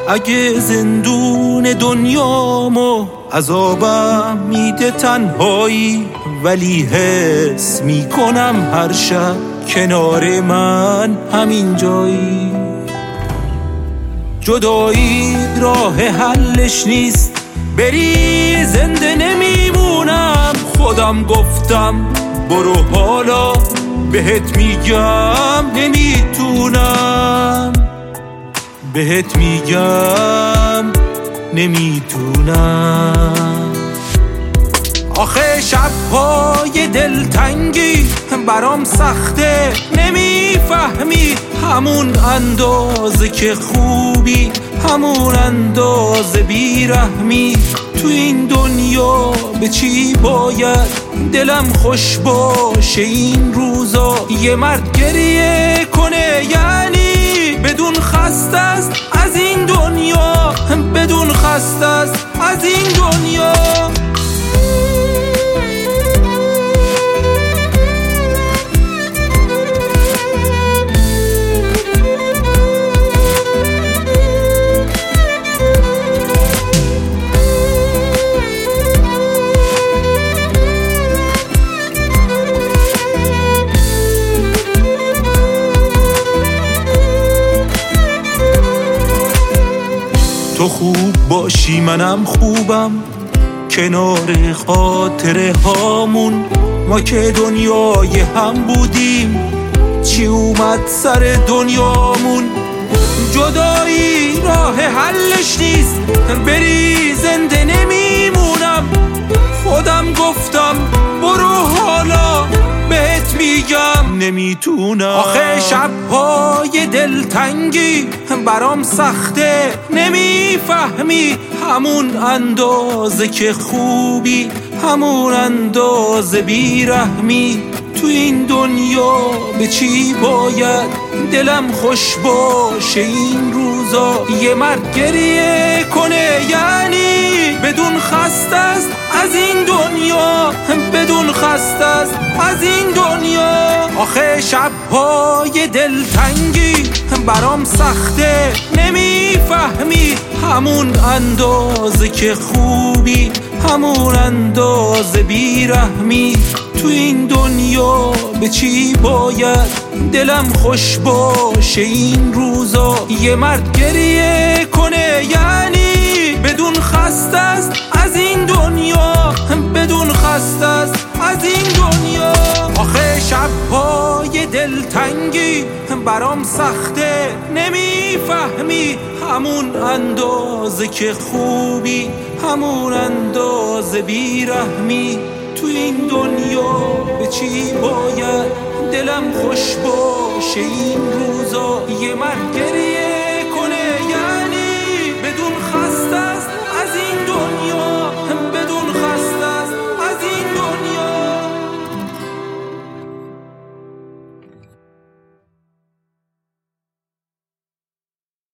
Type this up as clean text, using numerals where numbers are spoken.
اگه زندون دنیامو عذابم میده تنهایی، ولی حس میکنم هر شب کنار من همین جایی. جدایی راه حلش نیست، بری زنده نمیمونم. خودم گفتم برو حالا بهت میگم نمیتونم، بهت میگم نمیتونم. آخه شب‌های دلتنگی برام سخته، نمیفهمی همون اندازه که خوبی، همون اندازه بیرحمی. تو این دنیا به چی باید دلم خوش باشه این روزا؟ یه مرد گریه کنه یعنی بدون خسته است از این دنیا، بدون خسته است از این دنیا. تو خوب باشی منم خوبم، کنار خاطره هامون. ما که دنیای هم بودیم، چی اومد سر دنیامون؟ جدایی راه حلش نیست، بری زنده نمیمونم. خودم گفتم برو حالا بهت میگم نمیتونم. آخه شب‌های دلتنگی برام سخته، نمیفهمی همون اندازه که خوبی، همون اندازه بیرحمی. تو این دنیا به چی باید دلم خوش باشه این روزا؟ یه مرد گریه کنه یعنی بدون خسته است از این دنیا، بدون خسته است از این دنیا. آخه شب‌های دلتنگی برام سخته، نمیفهمی همون اندازه که خوبی، همون اندازه بیرحمی. تو این دنیا به چی باید دلم خوش باشه این روزا؟ یه مرد گریه کنه یعنی بدون خسته است از این دنیا، بدون خسته است از این دنیا. آخه شب‌های دلتنگی برام سخته، نمیفهمی همون اندازه که خوبی، همون اندازه بیرحمی. تو این دنیا به چی باید دلم خوش باشه این روزا؟ یه مرد گریه